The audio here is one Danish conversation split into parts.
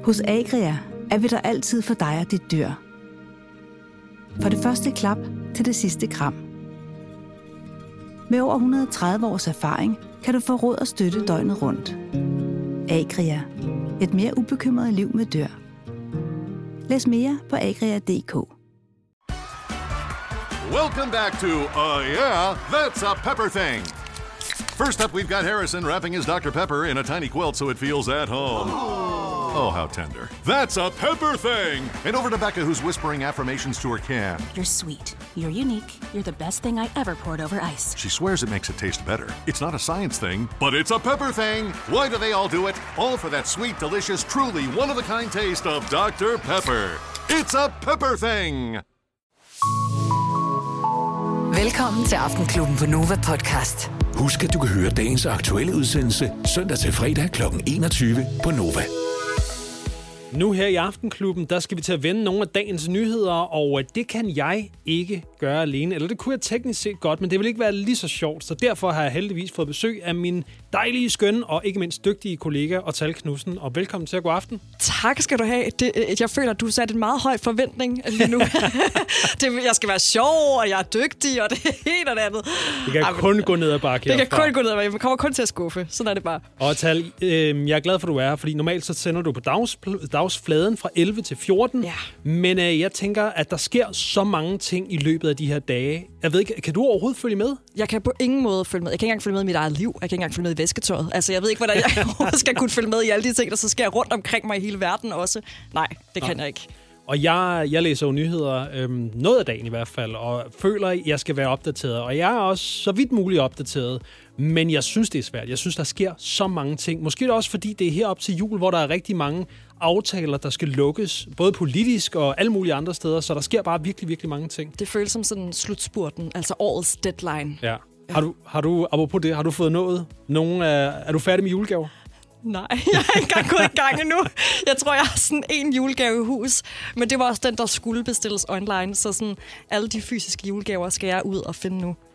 Hos Agria er vi der altid for dig og dit dyr. Fra det første klap til det sidste kram. Med over 130 års erfaring kan du få råd og støtte døgnet rundt. Agria. Et mere ubekymret liv med dyr. Læs mere på agria.dk. Welcome back to Yeah, That's a Pepper Thing. First up, we've got Harrison wrapping his Dr. Pepper in a tiny quilt so it feels at home. Oh, how tender. That's a Pepper Thing! And over to Becca, who's whispering affirmations to her can. You're sweet. You're unique. You're the best thing I ever poured over ice. She swears it makes it taste better. It's not a science thing, but it's a pepper thing. Why do they all do it? All for that sweet, delicious, truly one-of-a-kind taste of Dr. Pepper. It's a Pepper Thing! Velkommen til Aftenklubben på Nova Podcast. Husk, at du kan høre dagens aktuelle udsendelse søndag til fredag kl. 21 på Nova. Nu her i Aftenklubben, der skal vi til at vende nogle af dagens nyheder, og det kan jeg ikke gøre alene. Eller det kunne jeg teknisk set godt, men det vil ikke være lige så sjovt. Så derfor har jeg heldigvis fået besøg af min dejlige, skønne og ikke mindst dygtige kollega Otal Knudsen. Og velkommen til at gå aften. Tak skal du have. Jeg føler, at du satte en meget høj forventning lige nu. Jeg skal være sjov, og jeg er dygtig, og det ene og det andet. Det kan kun gå ned ad bakke herfra. Det kan kun gå ned ad bakke. Man kommer kun til at skuffe. Sådan er det bare. Og Otal, jeg er glad for, at du er her, fordi normalt så sender du på dagsfladen fra 11 til 14. Ja. Men jeg tænker, at der sker så mange ting i løbet af de her dage. Jeg ved ikke, kan du overhovedet følge med? Jeg kan på ingen måde følge med. Jeg kan ikke engang følge med i mit eget liv. Jeg kan ikke engang følge med i væsketøjet. Altså, jeg ved ikke, hvordan jeg skal kunne følge med i alle de ting, der så sker rundt omkring mig i hele verden også. Nej, det kan jeg ikke. Og jeg læser jo nyheder noget af dagen i hvert fald, og føler, at jeg skal være opdateret. Og jeg er også så vidt muligt opdateret, men jeg synes, det er svært. Jeg synes, der sker så mange ting. Måske også, fordi det er herop til jul, hvor der er rigtig mange aftaler, der skal lukkes, både politisk og alle mulige andre steder, så der sker bare virkelig, virkelig mange ting. Det føles som sådan slutspurten, altså årets deadline. Ja. Har du apropos det, har du fået noget? Er du færdig med julegaver? Nej, jeg har ikke engang gået i gang endnu. Jeg tror, jeg har sådan en julegave i hus. Men det var også den, der skulle bestilles online. Så sådan alle de fysiske julegaver skal jeg ud og finde nu.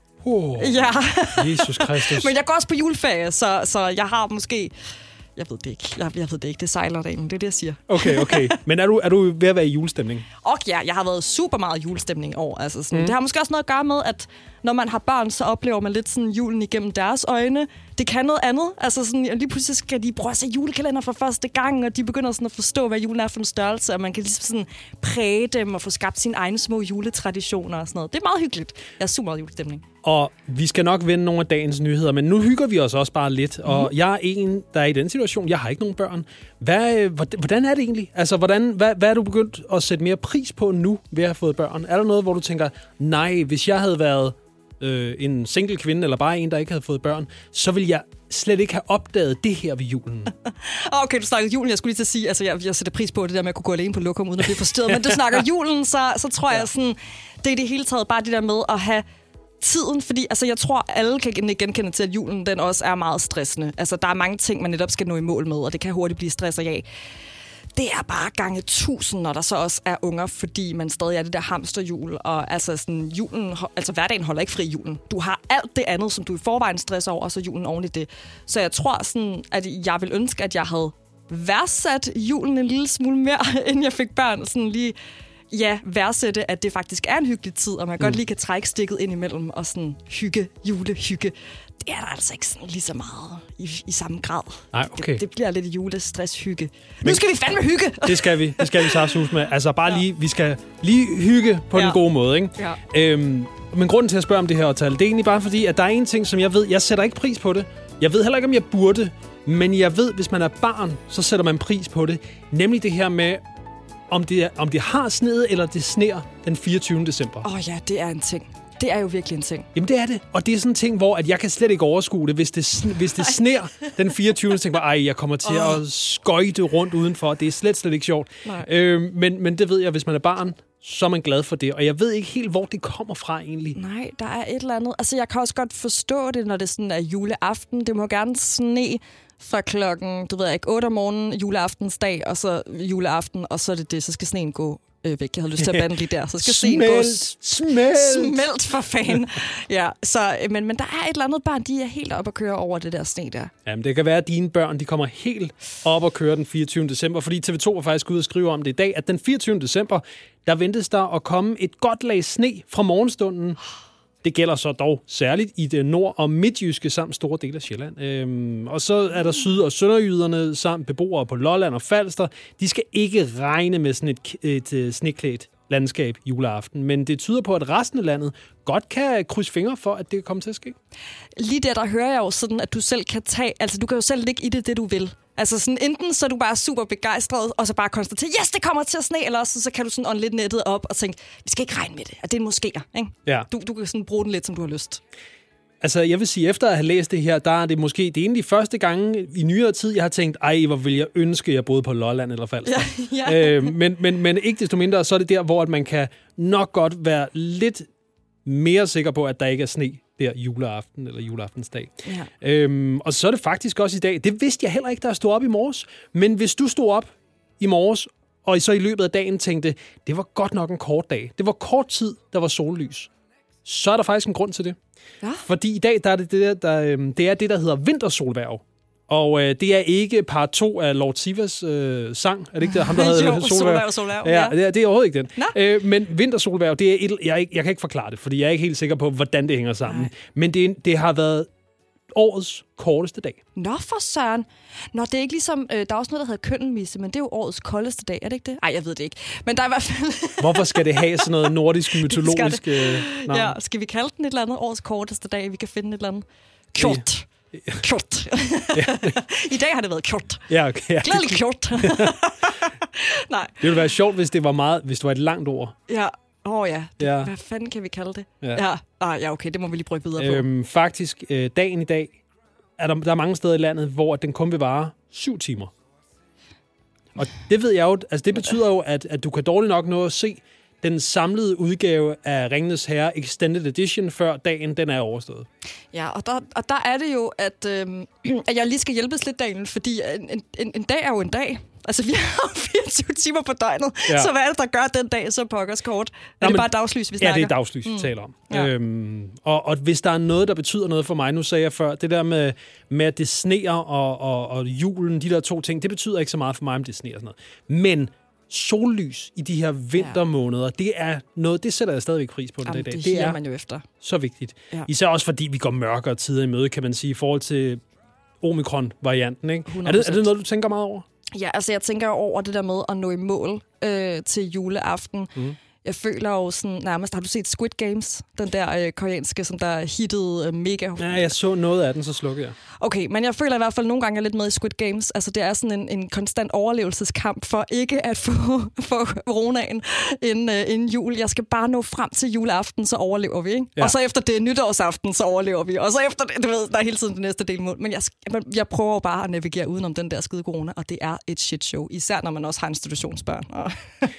Ja. Jesus Kristus. Men jeg går også på juleferie, så jeg har måske... Jeg ved det ikke. Jeg ved det ikke. Det sejler dagen. Det er det, jeg siger. Okay. Men er du ved at være i julestemning? Og ja, jeg har været super meget julestemning i år. Altså sådan, Det har måske også noget at gøre med, at når man har børn, så oplever man lidt sådan julen igennem deres øjne. Det kan noget andet. Altså sådan, lige pludselig skal de prøve at se julekalender for første gang, og de begynder sådan at forstå, hvad julen er for en størrelse, og man kan ligesom sådan præge dem og få skabt sine egne små juletraditioner og sådan noget. Det er meget hyggeligt. Jeg er super meget julestemning. Og vi skal nok vende nogle af dagens nyheder, men nu hygger vi os også bare lidt. Og jeg er en, der er i den situation. Jeg har ikke nogen børn. Hvordan er det egentlig? Altså, hvad er du begyndt at sætte mere pris på nu, ved at have fået børn? Er der noget, hvor du tænker, nej, hvis jeg havde været en single kvinde, eller bare en, der ikke havde fået børn, så ville jeg slet ikke have opdaget det her ved julen. Okay, du snakker julen. Jeg skulle lige til at sige, altså jeg sætter pris på det der med at kunne gå alene på lokum, uden at blive forstyrret. Men du snakker julen, så tror jeg sådan, det er det hele taget bare det der med at have tiden, fordi altså, jeg tror, alle kan genkende til, at julen den også er meget stressende. Altså, der er mange ting, man netop skal nå i mål med, og det kan hurtigt blive stresset af. Det er bare gange 1000, når der så også er unger, fordi man stadig er det der hamsterjul, og altså sådan julen, altså hverdagen holder ikke fri i julen. Du har alt det andet, som du i forvejen stresser over, og så julen oven i det. Så jeg tror sådan, at jeg vil ønske, at jeg havde værdsat julen en lille smule mere, inden jeg fik børn. Sådan lige, værdsætte, at det faktisk er en hyggelig tid, og man godt lige kan trække stikket ind imellem, og sådan julehygge. Det er der altså ikke sådan lige så meget i samme grad. Nej, okay. Det bliver lidt julestress-hygge. Nu skal vi fandme hygge! Det skal vi så sus med. Altså bare lige, vi skal lige hygge på den gode måde, ikke? Ja. Men grunden til at spørge om det her Otal, det er egentlig bare fordi, at der er en ting, som jeg ved, jeg sætter ikke pris på det. Jeg ved heller ikke, om jeg burde, men jeg ved, hvis man er barn, så sætter man pris på det. Nemlig det her med, om det har sneet, eller det sner den 24. december. Ja, det er en ting. Det er jo virkelig en ting. Jamen, det er det. Og det er sådan en ting, hvor at jeg kan slet ikke overskue det. Hvis det sner den 24. så tænker jeg, jeg kommer til at skøjte rundt udenfor. Det er slet ikke sjovt. Men det ved jeg, hvis man er barn, så er man glad for det. Og jeg ved ikke helt, hvor det kommer fra egentlig. Nej, der er et eller andet. Altså, jeg kan også godt forstå det, når det sådan er juleaften. Det må gerne sne fra klokken, 8 om morgenen, juleaftensdag, og så juleaften, og så er det, så skal sneen gå væk. Jeg havde lyst til at bande lige der. Så skal sneen gå smelt for fan. Ja, så, men der er et eller andet barn, de er helt op at køre over det der sne der. Jamen, det kan være, at dine børn de kommer helt op at køre den 24. december, fordi TV2 var faktisk ude og skrive om det i dag, at den 24. december, der ventes der at komme et godt lag sne fra morgenstunden. Det gælder så dog særligt i det nord- og midtjyske samt store dele af Sjælland. Og så er der syd- og sønderjyderne samt beboere på Lolland og Falster. De skal ikke regne med sådan et sneklædt landskab juleaften, men det tyder på, at resten af landet godt kan krydse fingre for, at det kommer til at ske. Lige der hører jeg jo sådan, at du selv kan du kan jo selv ligge i det du vil. Altså sådan, enten så er du bare super begejstret, og så bare konstatere, yes, det kommer til at sne, eller også så kan du sådan ånde lidt nettet op og tænke, vi skal ikke regne med det, at det er en moskéer, ikke? Ja. Du kan sådan bruge den lidt, som du har lyst. Altså, jeg vil sige, efter at have læst det her, der er det måske det egentlig første gang i nyere tid, jeg har tænkt, hvor vil jeg ønske, jeg boede på Lolland eller Falster. Ja. Men ikke desto mindre, så er det der, hvor at man kan nok godt være lidt mere sikker på, at der ikke er sne der juleaften eller juleaftensdag. Ja. Og så er det faktisk også i dag, det vidste jeg heller ikke, der stod op i morges, men hvis du stod op i morges, og så i løbet af dagen tænkte, det var godt nok en kort dag, det var kort tid, der var sollys, så er der faktisk en grund til det. Ja. Fordi i dag der er det der hedder vintersolværv. Og det er ikke part 2 af Lord Sivas sang. Er det ikke det, ham, der hedder Solværv? Ja, det er overhovedet ikke den. Men vintersolværv, det er jeg kan ikke forklare det, fordi jeg er ikke helt sikker på, hvordan det hænger sammen. Nej. Men det har været årets korteste dag. Nå for søren. Nå, det er ikke ligesom... der er også noget, der hedder køndelmisse, men det er jo årets koldeste dag, er det ikke det? Nej, jeg ved det ikke. Men der er i hvert fald... Hvorfor skal det have sådan noget nordisk mytologisk navn? Ja, skal vi kalde den et eller andet årets korteste dag? Vi kan finde et eller andet kjort. Kjort. I dag har det været kjort. Ja, okay. Ja. Glædelig kjort. Nej. Det ville være sjovt, hvis det var et langt ord. Ja. Hvad fanden kan vi kalde det? Ja, okay, det må vi lige prøve videre på. Faktisk, dagen i dag, der er mange steder i landet, hvor den kun vil vare 7 timer. Og det ved jeg jo, altså det betyder jo, at du kan dårligt nok nå at se den samlede udgave af Ringenes Herre Extended Edition, før dagen den er overstået. Ja, og der er det jo, at jeg lige skal hjælpes lidt, Daniel, fordi en dag er jo en dag. Altså, vi har 24 timer på døgnet, så hvad er det, der gør den dag så pokkers kort? Er det bare dagslys, vi snakker? Ja, det er dagslys, vi taler om. Ja. Og hvis der er noget, der betyder noget for mig, nu sagde jeg før, det der med at det sneer og julen, de der to ting, det betyder ikke så meget for mig, om det sneer og sådan noget. Men sollys i de her vintermåneder, det er noget, det sætter jeg stadigvæk pris på den dag. Det er man jo efter. Så vigtigt. Ja. Især også fordi vi går mørkere tider i møde, kan man sige, i forhold til omikron-varianten. Ikke? Er det noget, du tænker meget over? Ja, altså jeg tænker over det der med at nå i mål til juleaften. Jeg føler jo sådan nærmest... Har du set Squid Games? Den der koreanske, som der hittede mega... Ja, jeg så noget af den, så slukkede jeg. Okay, men jeg føler i hvert fald nogle gange, jeg er lidt med i Squid Games. Altså det er sådan en konstant overlevelseskamp for ikke at få coronaen inden jul. Jeg skal bare nå frem til juleaften, så overlever vi, ikke? Ja. Og så efter det nytårsaften, så overlever vi. Og så efter det, du ved, der er hele tiden det næste delmål. Men jeg prøver jo bare at navigere udenom den der skide corona, og det er et shit show. Især når man også har institutionsbørn.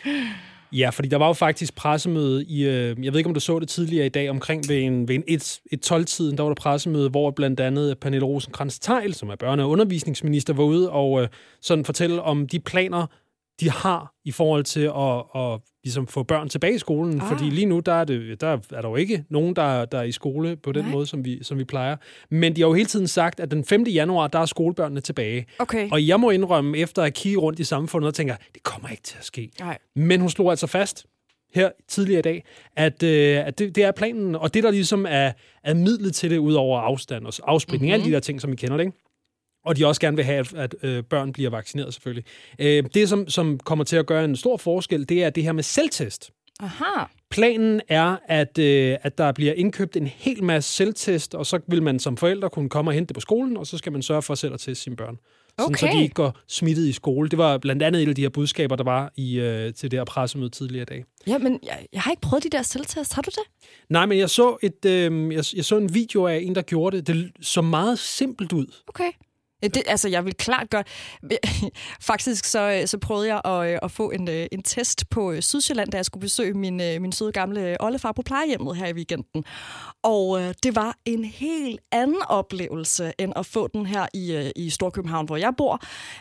Ja, fordi der var jo faktisk pressemøde i, jeg ved ikke, om du så det tidligere i dag, omkring ved et 12-tiden, der var der pressemøde, hvor blandt andet Pernille Rosenkrantz-Theil, som er børne- og undervisningsminister, var ude og sådan fortælle om de planer, de har i forhold til at ligesom få børn tilbage i skolen. Fordi lige nu, der er der jo ikke nogen, der er i skole på den måde, som vi plejer. Men de har jo hele tiden sagt, at den 5. januar, der er skolebørnene tilbage. Okay. Og jeg må indrømme, efter at kigge rundt i samfundet, og tænker, det kommer ikke til at ske. Nej. Men hun slog altså fast her tidligere i dag, at det er planen, og det der ligesom er midlet til det, ud over afstand og afspritning, alle de der ting, som vi kender det, ikke? Og de også gerne vil have, at børn bliver vaccineret, selvfølgelig. Det, som kommer til at gøre en stor forskel, det er det her med selvtest. Aha. Planen er, at der bliver indkøbt en hel masse selvtest, og så vil man som forældre kunne komme og hente det på skolen, og så skal man sørge for selv at teste sine børn. Sådan, så de ikke går smittet i skole. Det var blandt andet et af de her budskaber, der var til det her pressemøde tidligere i dag. Ja, men jeg har ikke prøvet de der selvtest. Har du det? Nej, men jeg så en video af en, der gjorde det. Det så meget simpelt ud. Okay. Jeg vil klart godt... Faktisk så prøvede jeg at få en test på Sydsjælland, da jeg skulle besøge min søde gamle oldefar på plejehjemmet her i weekenden. Og det var en helt anden oplevelse, end at få den her i Storkøbenhavn, hvor jeg bor.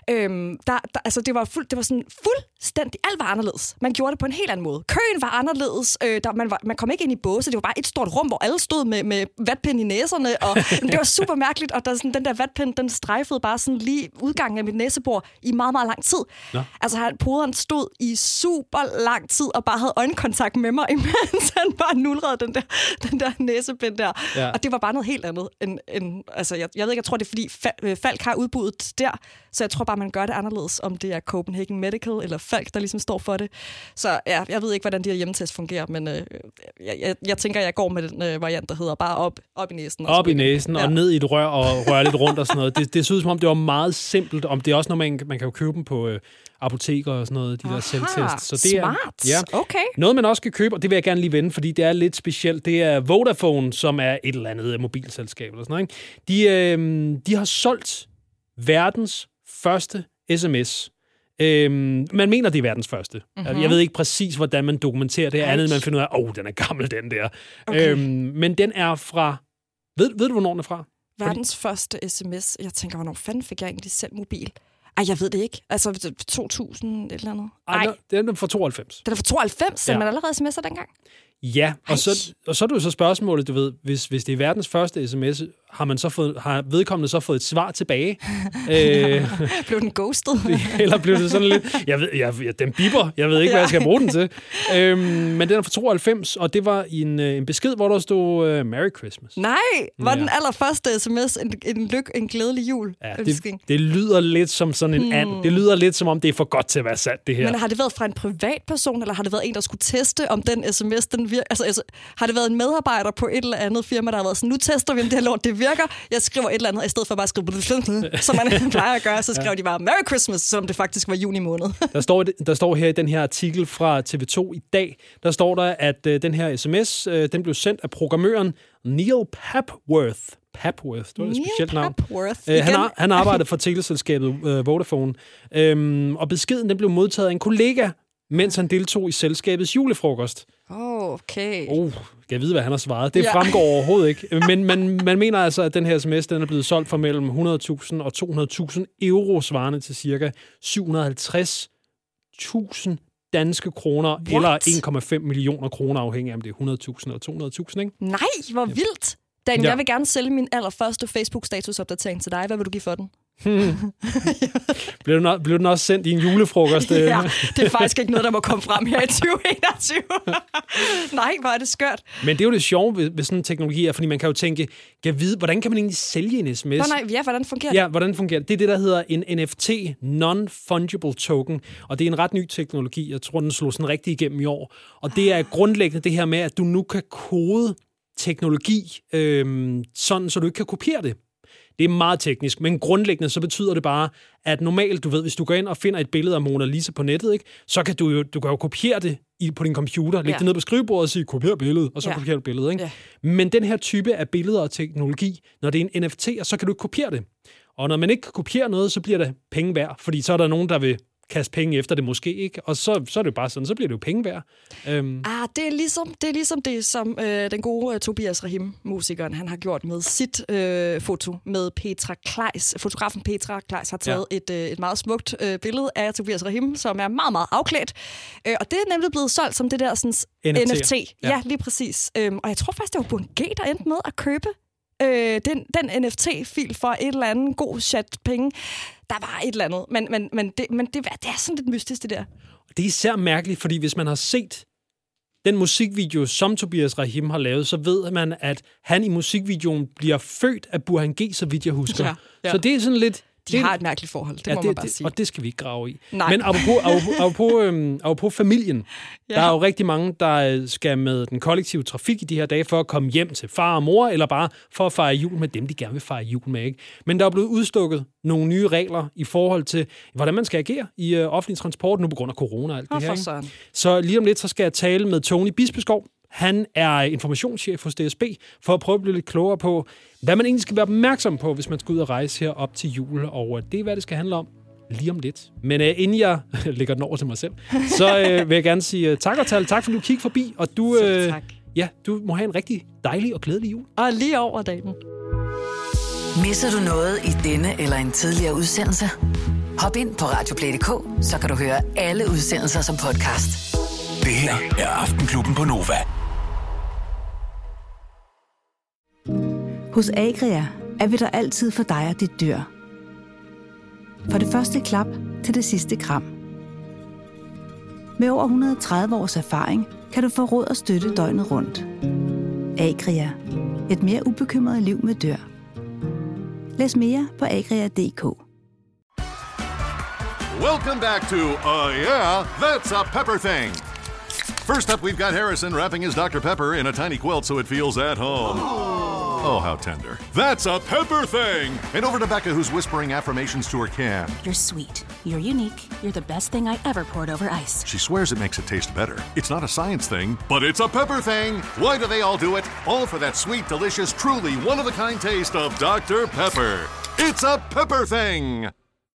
Det var sådan fuldstændig... Alt var anderledes. Man gjorde det på en helt anden måde. Køen var anderledes. Man kom ikke ind i båse. Det var bare et stort rum, hvor alle stod med vatpind i næserne. Og det var super mærkeligt. Og den der vatpind, den strejfede bare sådan lige udgangen af mit næsebor i meget, meget lang tid. Ja. Altså, poderen stod i super lang tid og bare havde øjenkontakt med mig, imens han bare nulrede den der næsebind der. Ja. Og det var bare noget helt andet. Jeg ved ikke, jeg tror, det er fordi Falk har udbuddet der, så jeg tror bare, man gør det anderledes, om det er Copenhagen Medical eller Falk, der ligesom står for det. Så ja, jeg ved ikke, hvordan de her hjemmetest fungerer, men jeg tænker, jeg går med den variant, der hedder bare op i næsen. Op i næsen og ned i et rør og røre lidt rundt og sådan noget. Det synes som om, det var meget simpelt. Om det er også noget, man kan jo købe dem på apoteker og sådan noget, de der selvtest. Så det smart. Okay. Noget, man også kan købe, og det vil jeg gerne lige vende, fordi det er lidt specielt. Det er Vodafone, som er et eller andet mobilselskab eller sådan noget. De har solgt verdens første sms. Man mener, det er verdens første. Mm-hmm. Jeg ved ikke præcis, hvordan man dokumenterer det. Andet, man finder ud af, den er gammel, den der. Okay. Men den er fra... Ved du, hvornår den er fra? Verdens første sms. Jeg tænker, hvornår fanden fik jeg egentlig selv mobil? Jeg ved det ikke. Altså 2000 eller andet. Nej, den er fra 92. Den er fra 92? Sendte man allerede sms'er dengang? Ja, og så er det jo så spørgsmålet, du ved, hvis det er verdens første sms, har vedkommende så fået et svar tilbage? Blev den ghostet? Eller blev det sådan lidt... Den bipper. Jeg ved ikke, hvad jeg skal bruge den til. Men den er fra 92, og det var en besked, hvor der stod Merry Christmas. Nej, var den allerførste sms en glædelig jul? Ja, det lyder lidt som sådan en and. Det lyder lidt som om, det er for godt til at være sandt, det her. Men har det været fra en privatperson, eller har det været en, der skulle teste, om den sms, den virker? Altså, har det været en medarbejder på et eller andet firma, der har været sådan, nu tester vi, om det her lort, det virker. Jeg skriver et eller andet, i stedet for bare at skrive, som man plejer at gøre, så skrev de bare Merry Christmas, selvom det faktisk var juni måned. Der står her i den her artikel fra TV2 i dag, der står der, at den her sms, den blev sendt af programmøren Neil Papworth. Papworth, det var et specielt navn. Han arbejdede for teleselskabet Vodafone, og beskeden den blev modtaget af en kollega, mens han deltog i selskabets julefrokost. Okay. Kan jeg vide, hvad han har svaret? Det fremgår overhovedet ikke. Men man mener altså, at den her sms, den er blevet solgt for mellem 100.000 og 200.000 euro, svarende til cirka 750.000 danske kroner, eller 1,5 millioner kroner, afhængig af om det er 100.000 og 200.000, ikke? Nej, hvor vildt! Daniel, jeg vil gerne sælge min allerførste Facebook-statusopdatering til dig. Hvad vil du give for den? Blev den også sendt i en julefrokost? Ja, det er faktisk ikke noget, der må komme frem her i 2021. Nej, hvor er det skørt. Men det er jo det sjove ved sådan en teknologi, fordi man kan jo tænke, hvordan kan man egentlig sælge en sms? Hvordan fungerer det? Ja, hvordan fungerer det? Det er det, der hedder en NFT, Non-Fungible Token, og det er en ret ny teknologi. Jeg tror, den slog sådan rigtig igennem i år. Og det er grundlæggende det her med, at du nu kan kode teknologi, sådan så du ikke kan kopiere det. Det er meget teknisk, men grundlæggende så betyder det bare, at normalt, du ved, hvis du går ind og finder et billede af Mona Lisa på nettet, ikke, så kan du kan jo kopiere det på din computer, lægge det ned på skrivebordet og sige, kopier billedet, og så kopierer du billedet. Ikke? Ja. Men den her type af billeder og teknologi, når det er en NFT, så kan du ikke kopiere det. Og når man ikke kan kopiere noget, så bliver det penge værd, fordi så er der nogen, der vil kaste penge efter det måske ikke, og så er det bare sådan, så bliver det jo penge værd. Det er ligesom det, som den gode Tobias Rahim, musikeren, han har gjort med sit foto med Petra Kleis. Fotografen Petra Kleis har taget et meget smukt billede af Tobias Rahim, som er meget, meget afklædt. Og det er nemlig blevet solgt som det der sådan, NFT. Ja, lige præcis. Og jeg tror faktisk, det var Bund G, der endte med at købe den NFT-fil for et eller andet god chat penge. Der var et eller andet, men det er sådan lidt mystisk, det der. Det er især mærkeligt, fordi hvis man har set den musikvideo, som Tobias Rahim har lavet, så ved man, at han i musikvideoen bliver født af Burhan G, så vidt jeg husker. Ja. Så det er sådan lidt... De har et mærkeligt forhold, det må man bare sige. Og det skal vi ikke grave i. Nej. Men apropos familien, der er jo rigtig mange, der skal med den kollektive trafik i de her dage for at komme hjem til far og mor, eller bare for at fejre jul med dem, de gerne vil fejre jul med. Ikke? Men der er blevet udstukket nogle nye regler i forhold til, hvordan man skal agere i offentlig transport, nu på grund af corona og alt det her. Ikke? Så lige om lidt, så skal jeg tale med Tony Bispeskov. Han er informationschef hos DSB, for at prøve at blive lidt klogere på, hvad man egentlig skal være opmærksom på, hvis man skal ud og rejse her op til jul. Og det er, hvad det skal handle om lige om lidt. Men inden jeg lægger den over til mig selv, så vil jeg gerne sige tak, og tak for, at du kiggede forbi. Og du, tak. Ja, du må have en rigtig dejlig og glædelig jul. Og lige over dagen. Misser du noget i denne eller en tidligere udsendelse? Hop ind på radioplay.dk, så kan du høre alle udsendelser som podcast. Det her er Aftenklubben på Nova. Hos Agria er vi der altid for dig og dit dyr. For det første klap til det sidste kram. Med over 130 års erfaring kan du få råd og støtte døgnet rundt. Agria. Et mere ubekymret liv med dyr. Læs mere på agria.dk. Welcome back to Yeah, That's a Pepper Thing. First up, we've got Harrison wrapping his Dr. Pepper in a tiny quilt so it feels at home. Oh, how tender. That's a Pepper Thing! And over to Becca, who's whispering affirmations to her can. You're sweet. You're unique. You're the best thing I ever poured over ice. She swears it makes it taste better. It's not a science thing, but it's a pepper thing. Why do they all do it? All for that sweet, delicious, truly one-of-a-kind taste of Dr. Pepper. It's a pepper thing!